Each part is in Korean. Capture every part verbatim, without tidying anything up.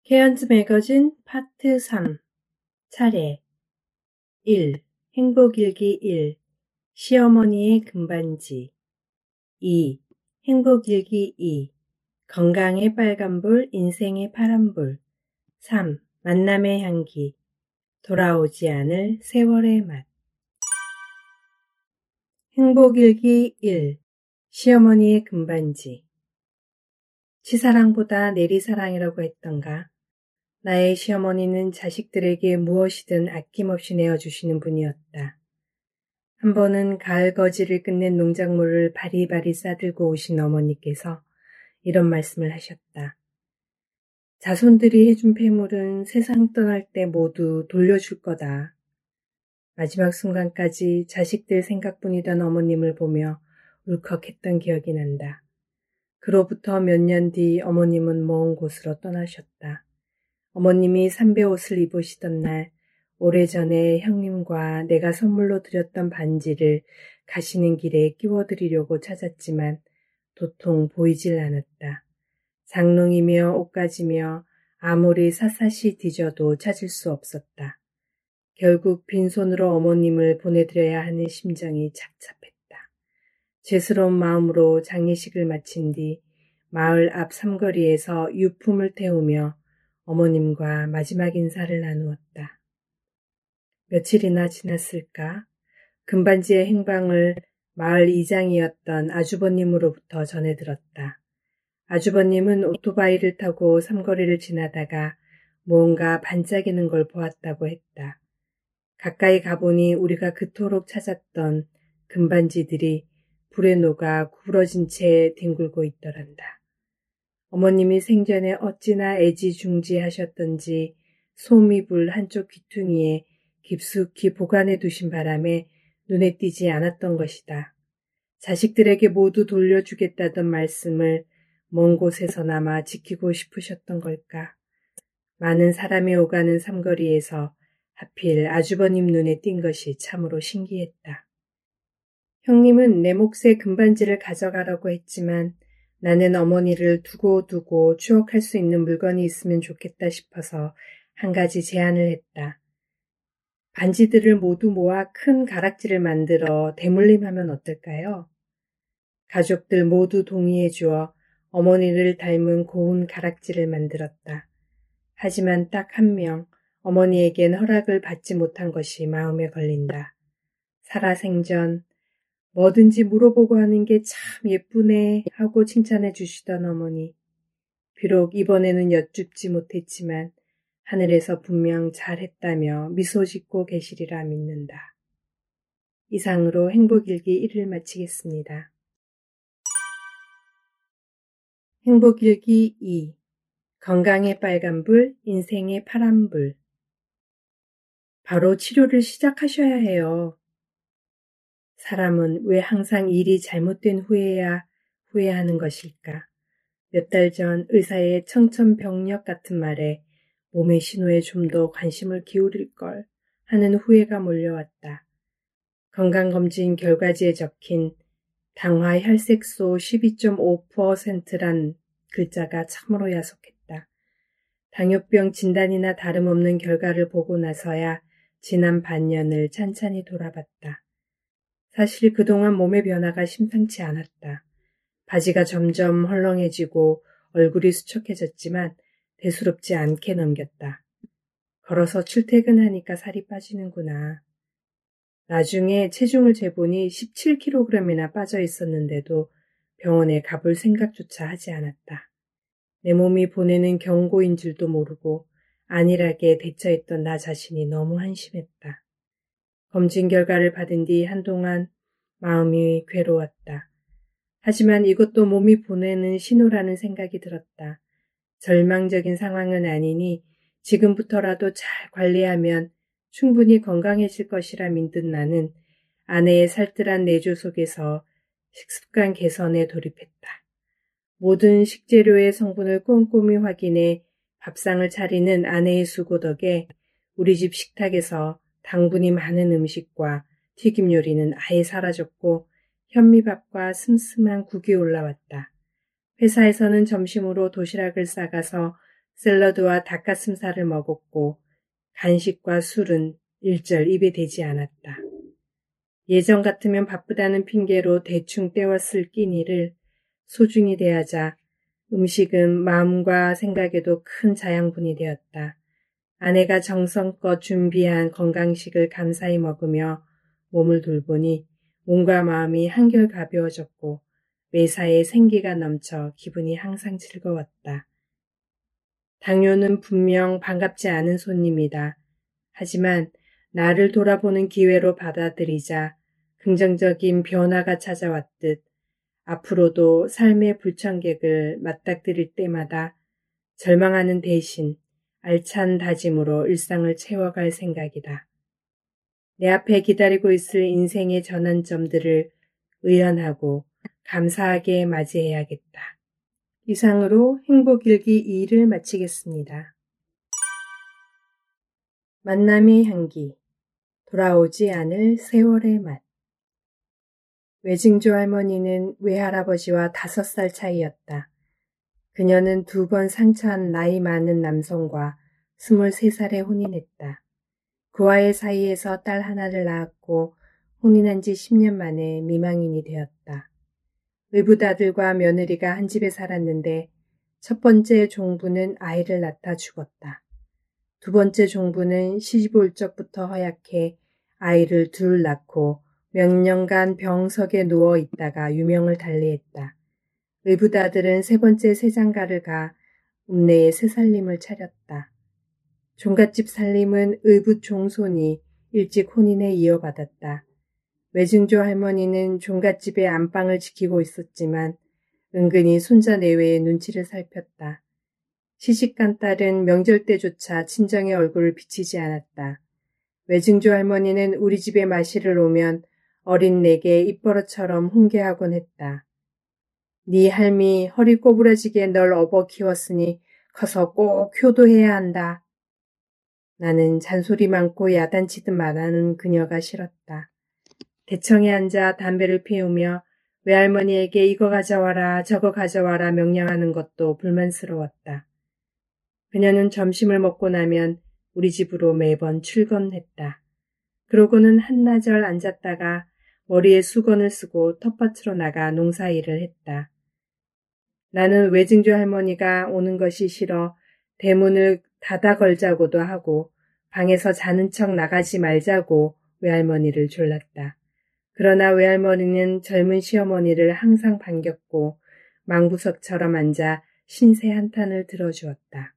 케언즈 매거진 파트 삼 차례 일. 행복일기 일. 시어머니의 금반지 이. 행복일기 이. 건강의 빨간불, 인생의 파란불 삼. 만남의 향기 돌아오지 않을 세월의 맛 행복일기 일. 시어머니의 금반지 치사랑보다 내리사랑이라고 했던가. 나의 시어머니는 자식들에게 무엇이든 아낌없이 내어주시는 분이었다. 한 번은 가을 거지를 끝낸 농작물을 바리바리 싸들고 오신 어머니께서 이런 말씀을 하셨다. 자손들이 해준 폐물은 세상 떠날 때 모두 돌려줄 거다. 마지막 순간까지 자식들 생각뿐이던 어머님을 보며 울컥했던 기억이 난다. 그로부터 몇 년 뒤 어머님은 먼 곳으로 떠나셨다. 어머님이 삼배 옷을 입으시던 날 오래전에 형님과 내가 선물로 드렸던 반지를 가시는 길에 끼워드리려고 찾았지만 도통 보이질 않았다. 장롱이며 옷가지며 아무리 샅샅이 뒤져도 찾을 수 없었다. 결국 빈손으로 어머님을 보내드려야 하는 심정이 착잡했다. 죄스러운 마음으로 장례식을 마친 뒤 마을 앞 삼거리에서 유품을 태우며 어머님과 마지막 인사를 나누었다. 며칠이나 지났을까? 금반지의 행방을 마을 이장이었던 아주버님으로부터 전해 들었다. 아주버님은 오토바이를 타고 삼거리를 지나다가 무언가 반짝이는 걸 보았다고 했다. 가까이 가보니 우리가 그토록 찾았던 금반지들이 불에 녹아 구부러진 채 뒹굴고 있더란다. 어머님이 생전에 어찌나 애지중지하셨던지 소미불 한쪽 귀퉁이에 깊숙이 보관해 두신 바람에 눈에 띄지 않았던 것이다. 자식들에게 모두 돌려주겠다던 말씀을 먼 곳에서나마 지키고 싶으셨던 걸까? 많은 사람이 오가는 삼거리에서 하필 아주버님 눈에 띈 것이 참으로 신기했다. 형님은 내 몫의 금반지를 가져가라고 했지만 나는 어머니를 두고두고 추억할 수 있는 물건이 있으면 좋겠다 싶어서 한 가지 제안을 했다. 반지들을 모두 모아 큰 가락지를 만들어 대물림하면 어떨까요? 가족들 모두 동의해 주어 어머니를 닮은 고운 가락지를 만들었다. 하지만 딱 한 명, 어머니에겐 허락을 받지 못한 것이 마음에 걸린다. 살아생전 뭐든지 물어보고 하는 게 참 예쁘네 하고 칭찬해 주시던 어머니. 비록 이번에는 여쭙지 못했지만 하늘에서 분명 잘했다며 미소 짓고 계시리라 믿는다. 이상으로 행복일기 일을 마치겠습니다. 행복일기 이. 건강의 빨간불, 인생의 파란불. 바로 치료를 시작하셔야 해요. 사람은 왜 항상 일이 잘못된 후에야 후회하는 것일까? 몇 달 전 의사의 청천벽력 같은 말에 몸의 신호에 좀 더 관심을 기울일 걸 하는 후회가 몰려왔다. 건강검진 결과지에 적힌 당화 혈색소 십이 점 오 퍼센트란 글자가 참으로 야속했다. 당뇨병 진단이나 다름없는 결과를 보고 나서야 지난 반년을 찬찬히 돌아봤다. 사실 그동안 몸의 변화가 심상치 않았다. 바지가 점점 헐렁해지고 얼굴이 수척해졌지만 대수롭지 않게 넘겼다. 걸어서 출퇴근하니까 살이 빠지는구나. 나중에 체중을 재보니 십칠 킬로그램이나 빠져 있었는데도 병원에 가볼 생각조차 하지 않았다. 내 몸이 보내는 경고인 줄도 모르고 안일하게 대처했던 나 자신이 너무 한심했다. 검진 결과를 받은 뒤 한동안 마음이 괴로웠다. 하지만 이것도 몸이 보내는 신호라는 생각이 들었다. 절망적인 상황은 아니니 지금부터라도 잘 관리하면 충분히 건강해질 것이라 믿는 나는 아내의 살뜰한 내조 속에서 식습관 개선에 돌입했다. 모든 식재료의 성분을 꼼꼼히 확인해 밥상을 차리는 아내의 수고 덕에 우리 집 식탁에서 당분이 많은 음식과 튀김 요리는 아예 사라졌고 현미밥과 슴슴한 국이 올라왔다. 회사에서는 점심으로 도시락을 싸가서 샐러드와 닭가슴살을 먹었고 간식과 술은 일절 입에 대지 않았다. 예전 같으면 바쁘다는 핑계로 대충 때웠을 끼니를 소중히 대하자 음식은 마음과 생각에도 큰 자양분이 되었다. 아내가 정성껏 준비한 건강식을 감사히 먹으며 몸을 돌보니 몸과 마음이 한결 가벼워졌고 매사에 생기가 넘쳐 기분이 항상 즐거웠다. 당뇨는 분명 반갑지 않은 손님이다. 하지만 나를 돌아보는 기회로 받아들이자 긍정적인 변화가 찾아왔듯 앞으로도 삶의 불청객을 맞닥뜨릴 때마다 절망하는 대신 알찬 다짐으로 일상을 채워갈 생각이다. 내 앞에 기다리고 있을 인생의 전환점들을 의연하고 감사하게 맞이해야겠다. 이상으로 행복일기 이를 마치겠습니다. 만남의 향기, 돌아오지 않을 세월의 맛. 외증조 할머니는 외할아버지와 다섯 살 차이였다. 그녀는 두 번 상처한 나이 많은 남성과 스물세 살에 혼인했다. 그와의 사이에서 딸 하나를 낳았고 혼인한 지 십 년 만에 미망인이 되었다. 의붓아들과 며느리가 한 집에 살았는데 첫 번째 종부는 아이를 낳다 죽었다. 두 번째 종부는 시집 올 적부터 허약해 아이를 둘 낳고 몇 년간 병석에 누워 있다가 유명을 달리했다. 의붓아들은 세 번째 새장가를 가 읍내에 새살림을 차렸다. 종갓집 살림은 의붓 종손이 일찍 혼인해 이어받았다. 외증조 할머니는 종갓집의 안방을 지키고 있었지만 은근히 손자 내외의 눈치를 살폈다. 시집간 딸은 명절 때조차 친정의 얼굴을 비치지 않았다. 외증조 할머니는 우리 집에 마실을 오면 어린 내게 입버릇처럼 훈계하곤 했다. 네 할미 허리 꼬부러지게 널 업어 키웠으니 커서 꼭 효도해야 한다. 나는 잔소리 많고 야단치듯 말하는 그녀가 싫었다. 대청에 앉아 담배를 피우며 외할머니에게 이거 가져와라 저거 가져와라 명령하는 것도 불만스러웠다. 그녀는 점심을 먹고 나면 우리 집으로 매번 출근했다. 그러고는 한나절 앉았다가 머리에 수건을 쓰고 텃밭으로 나가 농사일을 했다. 나는 외증조 할머니가 오는 것이 싫어 대문을 닫아 걸자고도 하고 방에서 자는 척 나가지 말자고 외할머니를 졸랐다. 그러나 외할머니는 젊은 시어머니를 항상 반겼고 망부석처럼 앉아 신세 한탄을 들어주었다.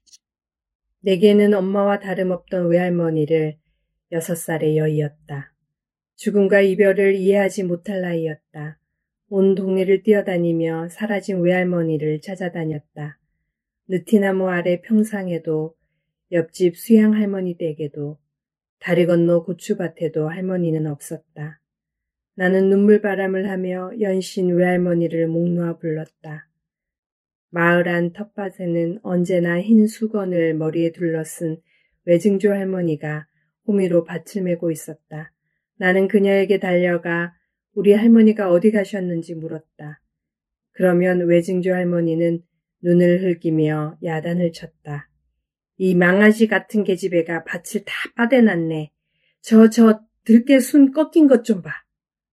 내게는 엄마와 다름없던 외할머니를 여섯 살의 여이였다. 죽음과 이별을 이해하지 못할 나이였다. 온 동네를 뛰어다니며 사라진 외할머니를 찾아다녔다. 느티나무 아래 평상에도 옆집 수양 할머니 댁에도 다리 건너 고추밭에도 할머니는 없었다. 나는 눈물바람을 하며 연신 외할머니를 목 놓아 불렀다. 마을 안 텃밭에는 언제나 흰 수건을 머리에 둘러쓴 외증조 할머니가 호미로 밭을 메고 있었다. 나는 그녀에게 달려가 우리 할머니가 어디 가셨는지 물었다. 그러면 외증조 할머니는 눈을 흘기며 야단을 쳤다. 이 망아지 같은 계집애가 밭을 다 빠대놨네. 저, 저 들깨 순 꺾인 것 좀 봐.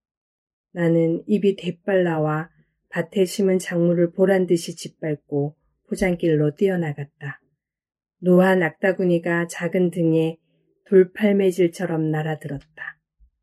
나는 입이 대빨 나와 밭에 심은 작물을 보란듯이 짓밟고 포장길로 뛰어나갔다. 노한 악다구니가 작은 등에 돌팔매질처럼 날아들었다.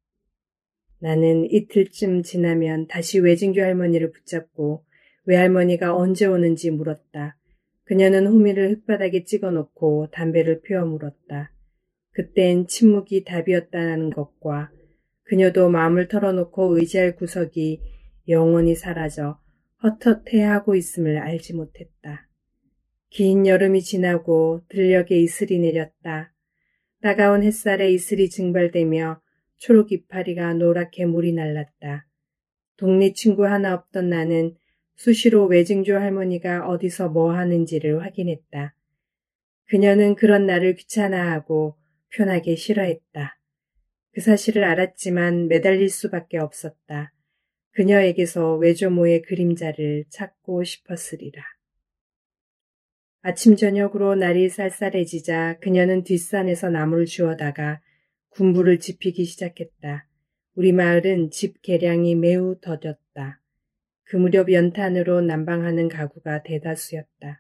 나는 이틀쯤 지나면 다시 외증조 할머니를 붙잡고 외할머니가 언제 오는지 물었다. 그녀는 호미를 흙바닥에 찍어놓고 담배를 피워 물었다. 그땐 침묵이 답이었다는 것과 그녀도 마음을 털어놓고 의지할 구석이 영원히 사라져 헛헛해하고 있음을 알지 못했다. 긴 여름이 지나고 들녘에 이슬이 내렸다. 따가운 햇살에 이슬이 증발되며 초록 이파리가 노랗게 물이 날랐다. 동네 친구 하나 없던 나는 수시로 외증조 할머니가 어디서 뭐 하는지를 확인했다. 그녀는 그런 나를 귀찮아하고 편하게 싫어했다. 그 사실을 알았지만 매달릴 수밖에 없었다. 그녀에게서 외조모의 그림자를 찾고 싶었으리라. 아침 저녁으로 날이 쌀쌀해지자 그녀는 뒷산에서 나무를 주워다가 군부를 지피기 시작했다. 우리 마을은 집 개량이 매우 더뎠다. 그 무렵 연탄으로 난방하는 가구가 대다수였다.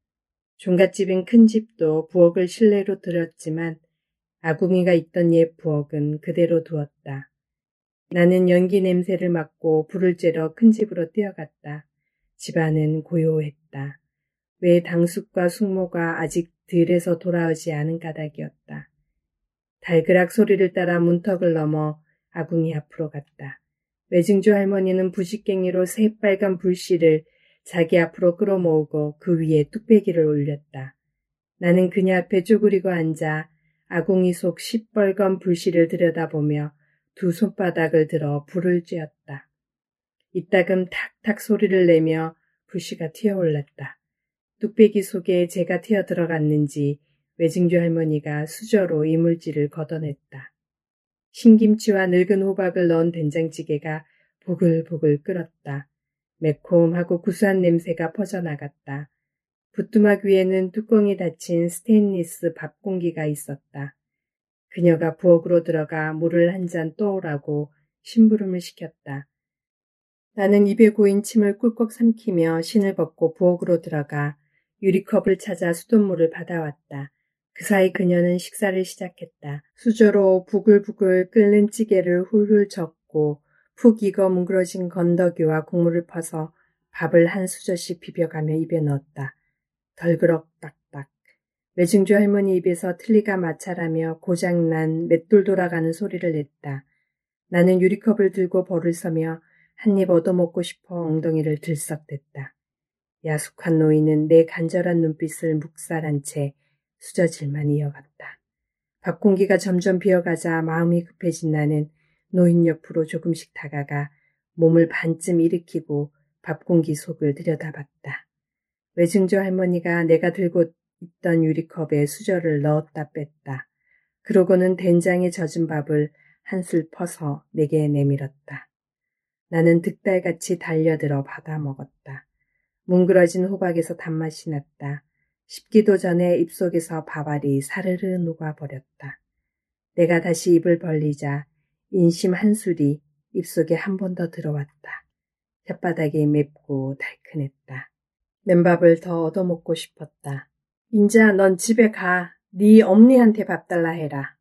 종갓집인 큰 집도 부엌을 실내로 들였지만 아궁이가 있던 옛 부엌은 그대로 두었다. 나는 연기 냄새를 맡고 불을 쬐러 큰 집으로 뛰어갔다. 집안은 고요했다. 왜 당숙과 숙모가 아직 들에서 돌아오지 않은 까닭이었다. 달그락 소리를 따라 문턱을 넘어 아궁이 앞으로 갔다. 외증조 할머니는 부싯갱이로 새빨간 불씨를 자기 앞으로 끌어모으고 그 위에 뚝배기를 올렸다. 나는 그녀 앞에 쪼그리고 앉아 아궁이 속 시뻘건 불씨를 들여다보며 두 손바닥을 들어 불을 쬐었다. 이따금 탁탁 소리를 내며 불씨가 튀어올랐다. 뚝배기 속에 재가 튀어 들어갔는지 외증조 할머니가 수저로 이물질을 걷어냈다. 신김치와 늙은 호박을 넣은 된장찌개가 보글보글 끓었다. 매콤하고 구수한 냄새가 퍼져나갔다. 부뚜막 위에는 뚜껑이 닫힌 스테인리스 밥공기가 있었다. 그녀가 부엌으로 들어가 물을 한 잔 떠오라고 심부름을 시켰다. 나는 입에 고인 침을 꿀꺽 삼키며 신을 벗고 부엌으로 들어가 유리컵을 찾아 수돗물을 받아왔다. 그 사이 그녀는 식사를 시작했다. 수저로 부글부글 끓는 찌개를 훌훌 젓고 푹 익어 뭉그러진 건더기와 국물을 퍼서 밥을 한 수저씩 비벼가며 입에 넣었다. 덜그럭 딱딱. 외증조 할머니 입에서 틀니가 마찰하며 고장난 맷돌 돌아가는 소리를 냈다. 나는 유리컵을 들고 벌을 서며 한 입 얻어먹고 싶어 엉덩이를 들썩댔다. 야숙한 노인은 내 간절한 눈빛을 묵살한 채 수저질만 이어갔다. 밥공기가 점점 비어가자 마음이 급해진 나는 노인 옆으로 조금씩 다가가 몸을 반쯤 일으키고 밥공기 속을 들여다봤다. 외증조 할머니가 내가 들고 있던 유리컵에 수저를 넣었다 뺐다. 그러고는 된장에 젖은 밥을 한술 퍼서 내게 내밀었다. 나는 득달같이 달려들어 받아 먹었다. 뭉그러진 호박에서 단맛이 났다. 식기도 전에 입속에서 밥알이 사르르 녹아버렸다. 내가 다시 입을 벌리자 인심 한술이 입속에 한 번 더 들어왔다. 혓바닥이 맵고 달큰했다. 맨밥을 더 얻어먹고 싶었다. 인자 넌 집에 가. 네 엄니한테 밥 달라 해라.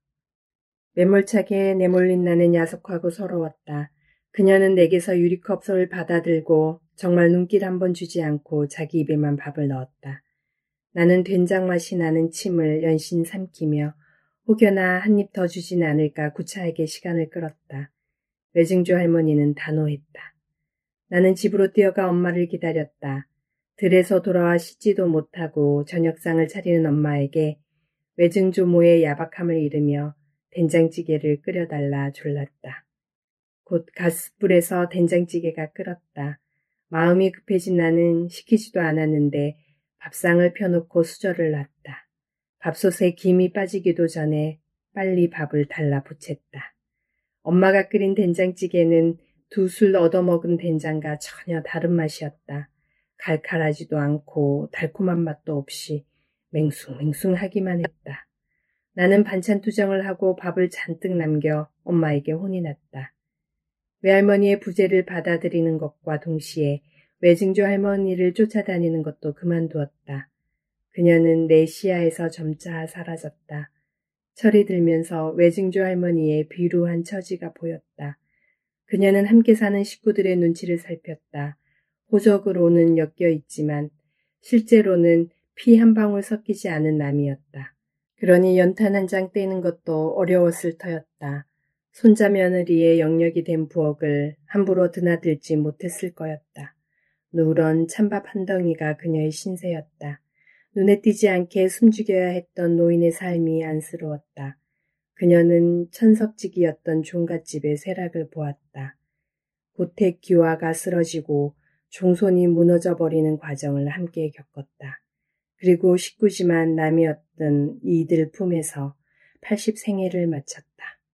매몰차게 내몰린 나는 야속하고 서러웠다. 그녀는 내게서 유리컵을 받아들고 정말 눈길 한 번 주지 않고 자기 입에만 밥을 넣었다. 나는 된장 맛이 나는 침을 연신 삼키며 혹여나 한 입 더 주진 않을까 구차하게 시간을 끌었다. 외증조 할머니는 단호했다. 나는 집으로 뛰어가 엄마를 기다렸다. 들에서 돌아와 씻지도 못하고 저녁상을 차리는 엄마에게 외증조모의 야박함을 잃으며 된장찌개를 끓여달라 졸랐다. 곧 가스불에서 된장찌개가 끓었다. 마음이 급해진 나는 시키지도 않았는데 밥상을 펴놓고 수저를 놨다. 밥솥에 김이 빠지기도 전에 빨리 밥을 달라 부챘다. 엄마가 끓인 된장찌개는 두 술 얻어먹은 된장과 전혀 다른 맛이었다. 칼칼하지도 않고 달콤한 맛도 없이 맹숭맹숭하기만 했다. 나는 반찬 투정을 하고 밥을 잔뜩 남겨 엄마에게 혼이 났다. 외할머니의 부재를 받아들이는 것과 동시에 외증조 할머니를 쫓아다니는 것도 그만두었다. 그녀는 내 시야에서 점차 사라졌다. 철이 들면서 외증조 할머니의 비루한 처지가 보였다. 그녀는 함께 사는 식구들의 눈치를 살폈다. 호적으로는 엮여 있지만 실제로는 피 한 방울 섞이지 않은 남이었다. 그러니 연탄 한 장 떼는 것도 어려웠을 터였다. 손자 며느리의 영역이 된 부엌을 함부로 드나들지 못했을 거였다. 누런 찬밥 한 덩이가 그녀의 신세였다. 눈에 띄지 않게 숨죽여야 했던 노인의 삶이 안쓰러웠다. 그녀는 천석지기였던 종갓집의 쇠락을 보았다. 고택 기와가 쓰러지고 종손이 무너져 버리는 과정을 함께 겪었다. 그리고 식구지만 남이었던 이들 품에서 팔십 생애를 마쳤다.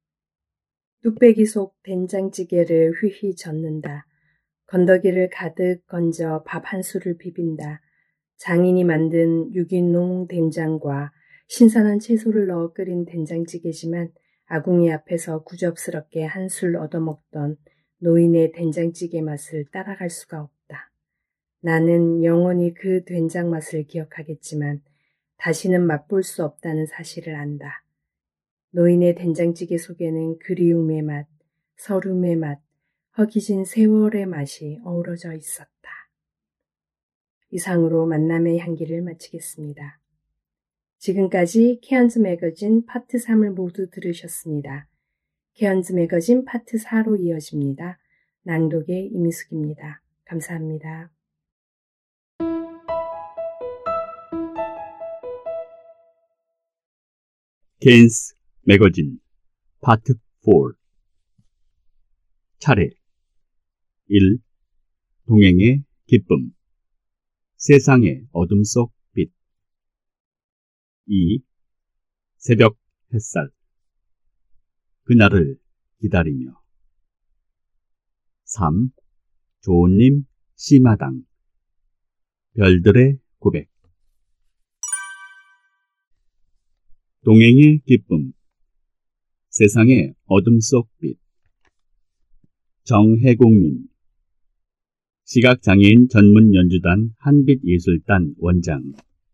뚝배기 속 된장찌개를 휘휘 젓는다. 건더기를 가득 건져 밥 한 술을 비빈다. 장인이 만든 유기농 된장과 신선한 채소를 넣어 끓인 된장찌개지만 아궁이 앞에서 구접스럽게 한술 얻어먹던 노인의 된장찌개 맛을 따라갈 수가 없다. 나는 영원히 그 된장 맛을 기억하겠지만 다시는 맛볼 수 없다는 사실을 안다. 노인의 된장찌개 속에는 그리움의 맛, 서름의 맛, 허기진 세월의 맛이 어우러져 있었다. 이상으로 만남의 향기를 마치겠습니다. 지금까지 케언즈 매거진 파트 삼을 모두 들으셨습니다. 케언즈 매거진 파트 사로 이어집니다. 낭독의 이미숙입니다. 감사합니다. 케언즈 매거진 파트 사 차례 일. 동행의 기쁨 세상의 어둠 속 빛 이. 새벽 햇살 그날을 기다리며 삼. 조은님 시마당 별들의 고백 동행의 기쁨 세상의 어둠 속 빛 정혜공님 시각장애인 전문 연주단 한빛예술단 원장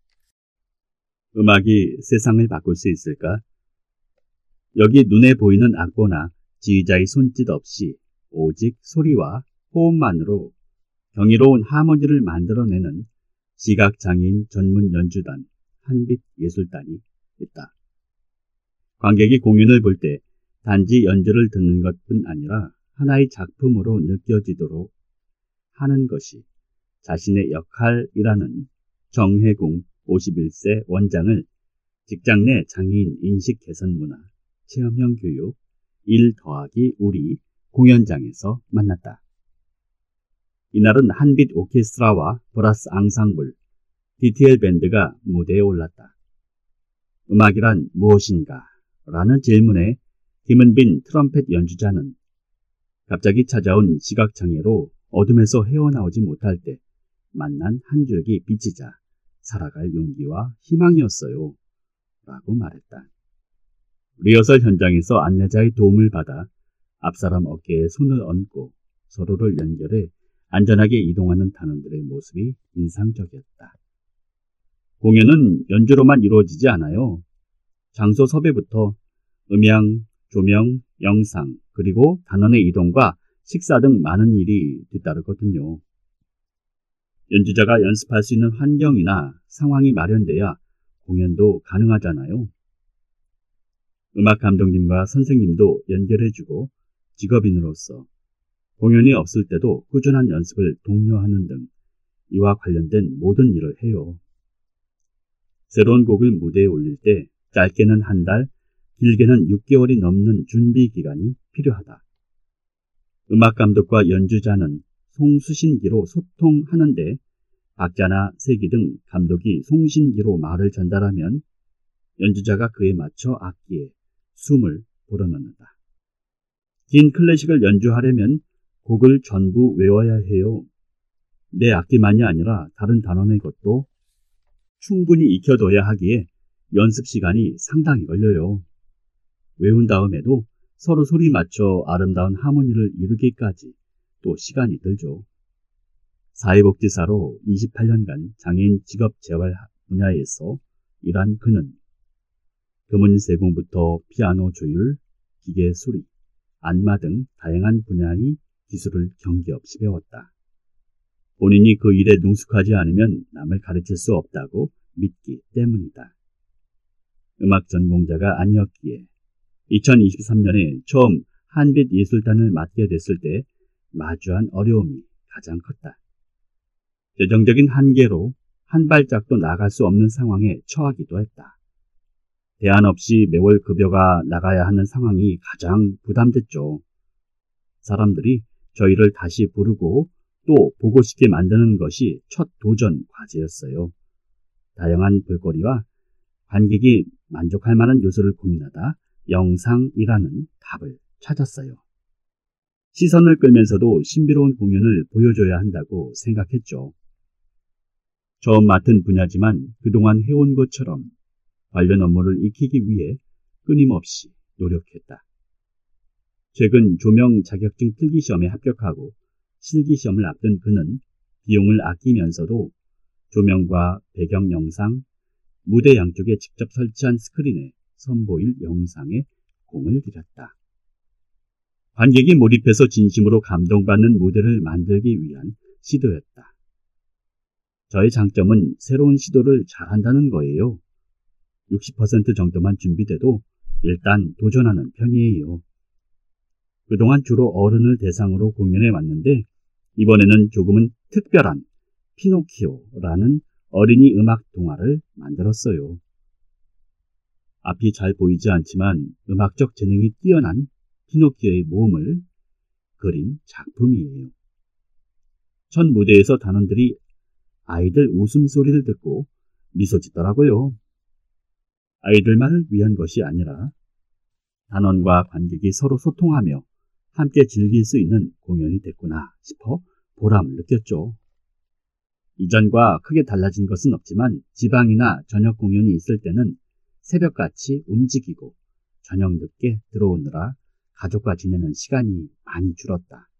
음악이 세상을 바꿀 수 있을까? 여기 눈에 보이는 악보나 지휘자의 손짓 없이 오직 소리와 호흡만으로 경이로운 하모니를 만들어내는 시각장애인 전문 연주단 한빛예술단이 있다. 관객이 공연을 볼 때 단지 연주를 듣는 것뿐 아니라 하나의 작품으로 느껴지도록 하는 것이 자신의 역할이라는 정혜공 오십일 세 원장을 직장 내 장애인 인식 개선 문화 체험형 교육 일 더하기 우리 공연장에서 만났다. 이날은 한빛 오케스트라와 브라스 앙상블, 디티엘 밴드가 무대에 올랐다. 음악이란 무엇인가? 라는 질문에 김은빈 트럼펫 연주자는 갑자기 찾아온 시각장애로 어둠에서 헤어나오지 못할 때 만난 한 줄기 빛이자 살아갈 용기와 희망이었어요. 라고 말했다. 리허설 현장에서 안내자의 도움을 받아 앞사람 어깨에 손을 얹고 서로를 연결해 안전하게 이동하는 단원들의 모습이 인상적이었다. 공연은 연주로만 이루어지지 않아요. 장소 섭외부터 음향, 조명, 영상, 그리고 단원의 이동과 식사 등 많은 일이 뒤따르거든요. 연주자가 연습할 수 있는 환경이나 상황이 마련돼야 공연도 가능하잖아요. 음악 감독님과 선생님도 연결해주고 직업인으로서 공연이 없을 때도 꾸준한 연습을 독려하는 등 이와 관련된 모든 일을 해요. 새로운 곡을 무대에 올릴 때 짧게는 한 달, 길게는 육 개월이 넘는 준비 기간이 필요하다. 음악 감독과 연주자는 송수신기로 소통하는데 박자나 세기 등 감독이 송신기로 말을 전달하면 연주자가 그에 맞춰 악기에 숨을 불어넣는다. 긴 클래식을 연주하려면 곡을 전부 외워야 해요. 내 악기만이 아니라 다른 단원의 것도 충분히 익혀둬야 하기에 연습 시간이 상당히 걸려요. 외운 다음에도 서로 소리 맞춰 아름다운 하모니를 이루기까지 또 시간이 들죠. 사회복지사로 이십팔 년간 장애인 직업 재활 분야에서 일한 그는 금은 세공부터 피아노 조율, 기계 수리, 안마 등 다양한 분야의 기술을 경계 없이 배웠다. 본인이 그 일에 능숙하지 않으면 남을 가르칠 수 없다고 믿기 때문이다. 음악 전공자가 아니었기에 이천이십삼 년에 처음 한빛예술단을 맡게 됐을 때 마주한 어려움이 가장 컸다. 재정적인 한계로 한 발짝도 나갈 수 없는 상황에 처하기도 했다. 대안 없이 매월 급여가 나가야 하는 상황이 가장 부담됐죠. 사람들이 저희를 다시 부르고 또 보고 싶게 만드는 것이 첫 도전 과제였어요. 다양한 볼거리와 관객이 만족할 만한 요소를 고민하다 영상이라는 답을 찾았어요. 시선을 끌면서도 신비로운 공연을 보여줘야 한다고 생각했죠. 처음 맡은 분야지만 그동안 해온 것처럼 관련 업무를 익히기 위해 끊임없이 노력했다. 최근 조명 자격증 필기시험에 합격하고 실기시험을 앞둔 그는 비용을 아끼면서도 조명과 배경 영상, 무대 양쪽에 직접 설치한 스크린에 선보일 영상에 공을 들였다. 관객이 몰입해서 진심으로 감동받는 무대를 만들기 위한 시도였다. 저의 장점은 새로운 시도를 잘한다는 거예요. 육십 퍼센트 정도만 준비돼도 일단 도전하는 편이에요. 그동안 주로 어른을 대상으로 공연해 왔는데 이번에는 조금은 특별한 피노키오라는 어린이 음악 동화를 만들었어요. 앞이 잘 보이지 않지만 음악적 재능이 뛰어난 피노키오의 몸을 그린 작품이에요. 첫 무대에서 단원들이 아이들 웃음소리를 듣고 미소 짓더라고요. 아이들만을 위한 것이 아니라 단원과 관객이 서로 소통하며 함께 즐길 수 있는 공연이 됐구나 싶어 보람을 느꼈죠. 이전과 크게 달라진 것은 없지만 지방이나 저녁 공연이 있을 때는 새벽같이 움직이고 저녁 늦게 들어오느라 가족과 지내는 시간이 많이 줄었다.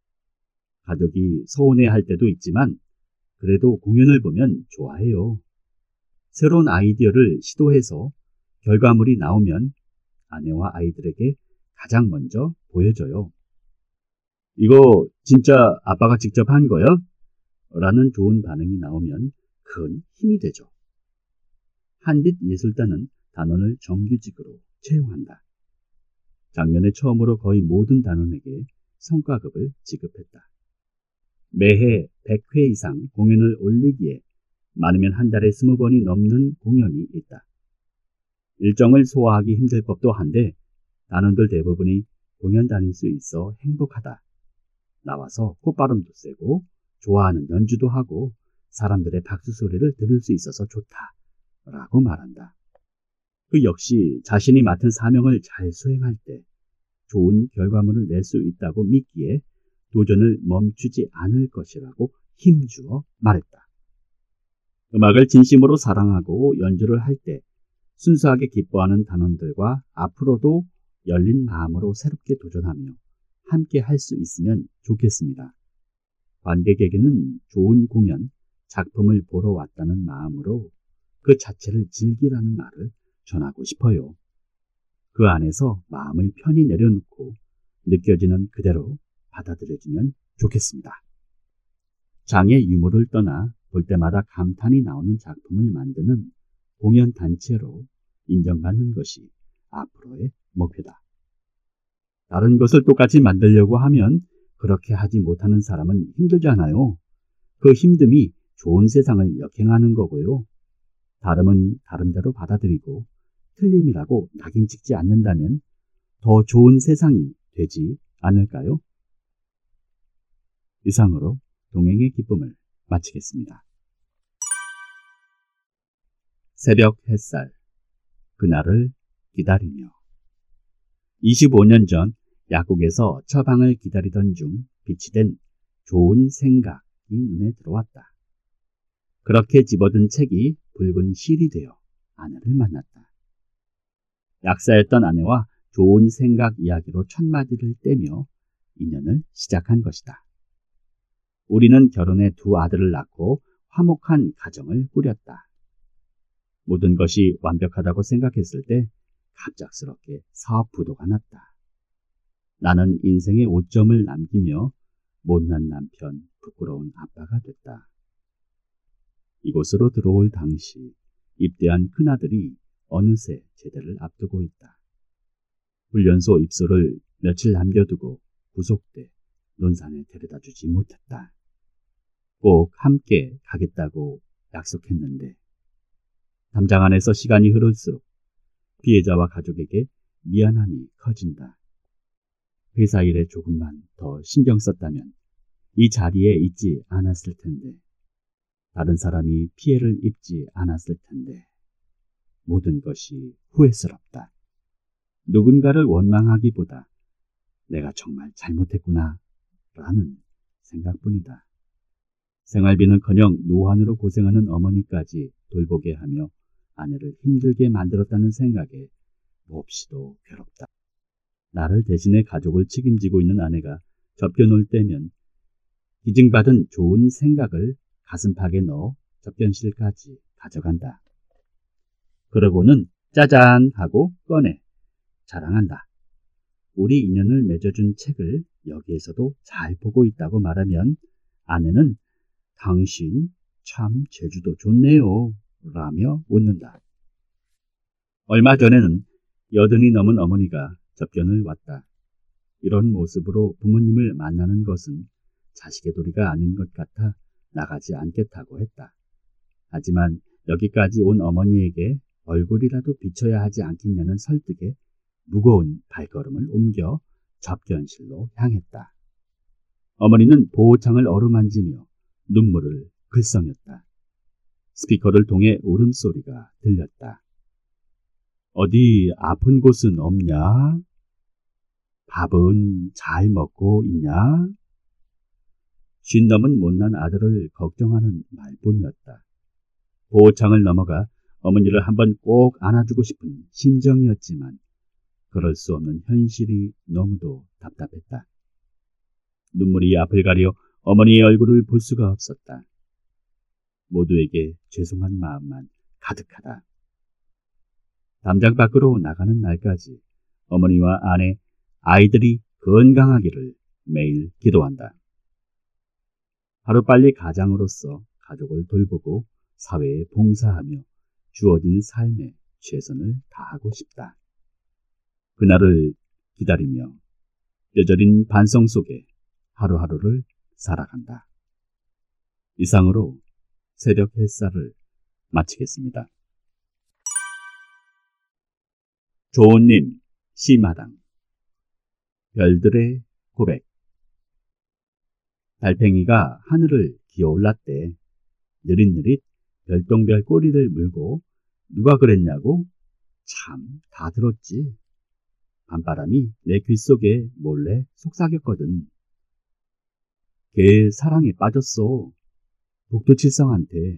가족이 서운해할 때도 있지만 그래도 공연을 보면 좋아해요. 새로운 아이디어를 시도해서 결과물이 나오면 아내와 아이들에게 가장 먼저 보여줘요. 이거 진짜 아빠가 직접 한 거야? 라는 좋은 반응이 나오면 큰 힘이 되죠. 한빛 예술단은 단원을 정규직으로 채용한다. 작년에 처음으로 거의 모든 단원에게 성과급을 지급했다. 매해 백 회 이상 공연을 올리기에 많으면 한 달에 스무 번이 넘는 공연이 있다. 일정을 소화하기 힘들 법도 한데 단원들 대부분이 공연 다닐 수 있어 행복하다. 나와서 콧바람도 쐬고 좋아하는 연주도 하고 사람들의 박수 소리를 들을 수 있어서 좋다. 라고 말한다. 그 역시 자신이 맡은 사명을 잘 수행할 때 좋은 결과물을 낼 수 있다고 믿기에 도전을 멈추지 않을 것이라고 힘주어 말했다. 음악을 진심으로 사랑하고 연주를 할 때 순수하게 기뻐하는 단원들과 앞으로도 열린 마음으로 새롭게 도전하며 함께 할 수 있으면 좋겠습니다. 관객에게는 좋은 공연, 작품을 보러 왔다는 마음으로 그 자체를 즐기라는 말을 전하고 싶어요. 그 안에서 마음을 편히 내려놓고 느껴지는 그대로 받아들여주면 좋겠습니다. 장의 유무를 떠나 볼 때마다 감탄이 나오는 작품을 만드는 공연단체로 인정받는 것이 앞으로의 목표다. 다른 것을 똑같이 만들려고 하면 그렇게 하지 못하는 사람은 힘들잖아요. 그 힘듦이 좋은 세상을 역행하는 거고요. 다름은 다름대로 받아들이고 틀림이라고 낙인 찍지 않는다면 더 좋은 세상이 되지 않을까요? 이상으로 동행의 기쁨을 마치겠습니다. 새벽 햇살, 그날을 기다리며 이십오 년 전 약국에서 처방을 기다리던 중 빛이 된 좋은 생각이 눈에 들어왔다. 그렇게 집어든 책이 붉은 실이 되어 아내를 만났다. 약사였던 아내와 좋은 생각 이야기로 첫마디를 떼며 인연을 시작한 것이다. 우리는 결혼해 두 아들을 낳고 화목한 가정을 꾸렸다. 모든 것이 완벽하다고 생각했을 때 갑작스럽게 사업 부도가 났다. 나는 인생의 오점을 남기며 못난 남편, 부끄러운 아빠가 됐다. 이곳으로 들어올 당시 입대한 큰아들이 어느새 제대를 앞두고 있다. 훈련소 입소를 며칠 남겨두고 구속돼 논산에 데려다주지 못했다. 꼭 함께 가겠다고 약속했는데 담장 안에서 시간이 흐를수록 피해자와 가족에게 미안함이 커진다. 회사 일에 조금만 더 신경 썼다면 이 자리에 있지 않았을 텐데, 다른 사람이 피해를 입지 않았을 텐데, 모든 것이 후회스럽다. 누군가를 원망하기보다 내가 정말 잘못했구나 라는 생각뿐이다. 생활비는커녕 노환으로 고생하는 어머니까지 돌보게 하며 아내를 힘들게 만들었다는 생각에 몹시도 괴롭다. 나를 대신해 가족을 책임지고 있는 아내가 접견올 때면 기증받은 좋은 생각을 가슴팍에 넣어 접견실까지 가져간다. 그러고는 짜잔 하고 꺼내 자랑한다. 우리 인연을 맺어준 책을 여기에서도 잘 보고 있다고 말하면 아내는 당신 참 제주도 좋네요 라며 웃는다. 얼마 전에는 여든이 넘은 어머니가 접견을 왔다. 이런 모습으로 부모님을 만나는 것은 자식의 도리가 아닌 것 같아 나가지 않겠다고 했다. 하지만 여기까지 온 어머니에게 얼굴이라도 비춰야 하지 않겠냐는 설득에 무거운 발걸음을 옮겨 접견실로 향했다. 어머니는 보호창을 어루만지며 눈물을 글썽였다. 스피커를 통해 울음소리가 들렸다. 어디 아픈 곳은 없냐? 밥은 잘 먹고 있냐? 쉰 넘은 못난 아들을 걱정하는 말뿐이었다. 보호창을 넘어가 어머니를 한번 꼭 안아주고 싶은 심정이었지만 그럴 수 없는 현실이 너무도 답답했다. 눈물이 앞을 가려 어머니의 얼굴을 볼 수가 없었다. 모두에게 죄송한 마음만 가득하다. 담장 밖으로 나가는 날까지 어머니와 아내, 아이들이 건강하기를 매일 기도한다. 하루빨리 가장으로서 가족을 돌보고 사회에 봉사하며 주어진 삶에 최선을 다하고 싶다. 그날을 기다리며 뼈저린 반성 속에 하루하루를 살아간다. 이상으로 새벽 햇살을 마치겠습니다. 조은님 시마당. 별들의 고백. 달팽이가 하늘을 기어올랐대. 느릿느릿 별똥별 꼬리를 물고. 누가 그랬냐고? 참 다 들었지. 밤바람이 내 귀 속에 몰래 속삭였거든. 걔 사랑에 빠졌어. 복도칠성한테.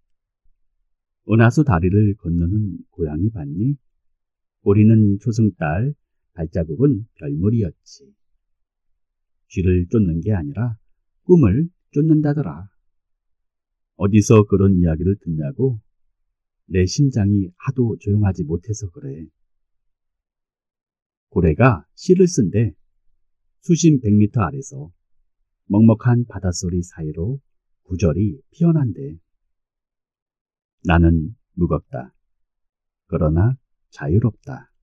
은하수 다리를 건너는 고양이 봤니? 꼬리는 초승달, 발자국은 별무리였지. 쥐를 쫓는 게 아니라 꿈을 쫓는다더라. 어디서 그런 이야기를 듣냐고? 내 심장이 하도 조용하지 못해서 그래. 고래가 시를 쓴대. 수심 백 미터 아래서 먹먹한 바닷소리 사이로 구절이 피어난대. 나는 무겁다. 그러나 자유롭다.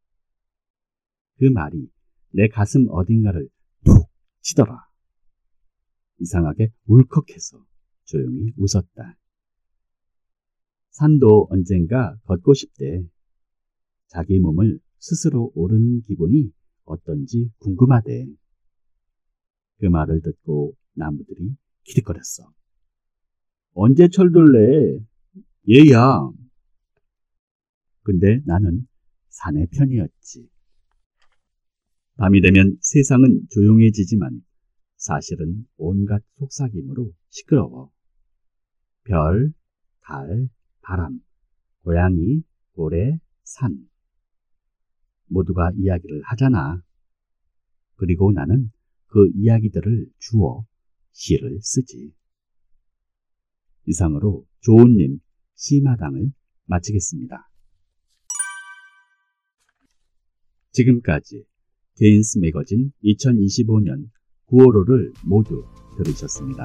그 말이 내 가슴 어딘가를 푹 치더라. 이상하게 울컥해서 조용히 웃었다. 산도 언젠가 걷고 싶대. 자기 몸을 스스로 오르는 기분이 어떤지 궁금하대. 그 말을 듣고 나무들이 기득거렸어. 언제 철들래? 얘야. 근데 나는 사내 편이었지. 밤이 되면 세상은 조용해지지만 사실은 온갖 속삭임으로 시끄러워. 별, 달, 바람, 고양이, 고래, 산. 모두가 이야기를 하잖아. 그리고 나는 그 이야기들을 주워 시를 쓰지. 이상으로 조은님 시마당을 마치겠습니다. 지금까지 개인스 매거진 이천이십오 년 구월호를 모두 들으셨습니다.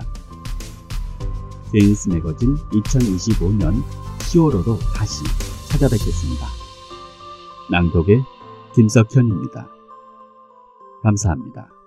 개인스 매거진 이천이십오 년 시월호로 다시 찾아뵙겠습니다. 낭독의 김석현입니다. 감사합니다.